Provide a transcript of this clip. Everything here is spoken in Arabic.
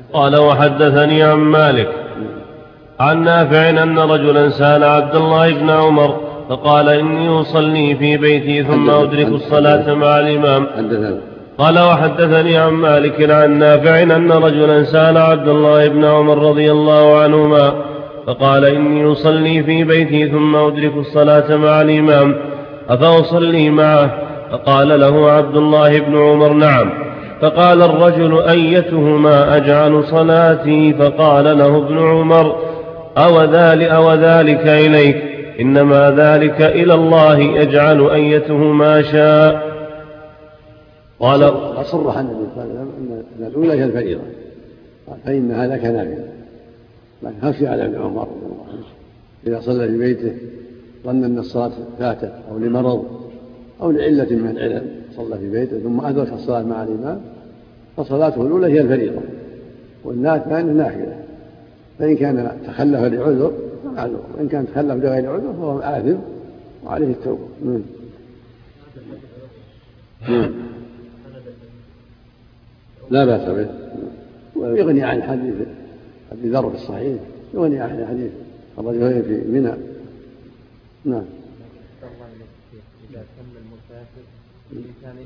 قال وحدثني عن مالك عن نافع أن رجلا سأل عبد الله بن عمر فقال إني أصلي في بيتي ثم أدرك الصلاة مع الإمام. قال وحدثني عن مالك عن نافع أن رجلا سأل عبد الله بن عمر رضي الله عنهما فقال إني أصلي في بيتي ثم أدرك الصلاة مع الإمام أفأصلي معه؟ فقال له عبد الله بن عمر نعم. فقال الرجل أيتهما أجعل صلاتي؟ فقال له ابن عمر أو ذلك إليك؟ إنما ذلك إلى الله يجعل أيتهما شاء. قال صرح النبي صلى الله عليه وسلم أن الأولى هي الفريضة فإن هذا كنافلة، لكن خفي على ابن عمر إذا صلى في بيته ظن أن الصلاة فاتت أو لمرض أو لعلة من العلل صلى في بيته ثم أدرك الصلاة مع الإمام فصلاته الأولى هي الفريضة والثانية نافلة، فإن كان تخلف لعذر فمعذور، وإن كان تخلف لغير عذر فهو آثم وعليه التوبة. لا بأس به، ويغني عن حديث أبي ذر في الصحيح، يغني عن حديث الرجلين في منى. نعم.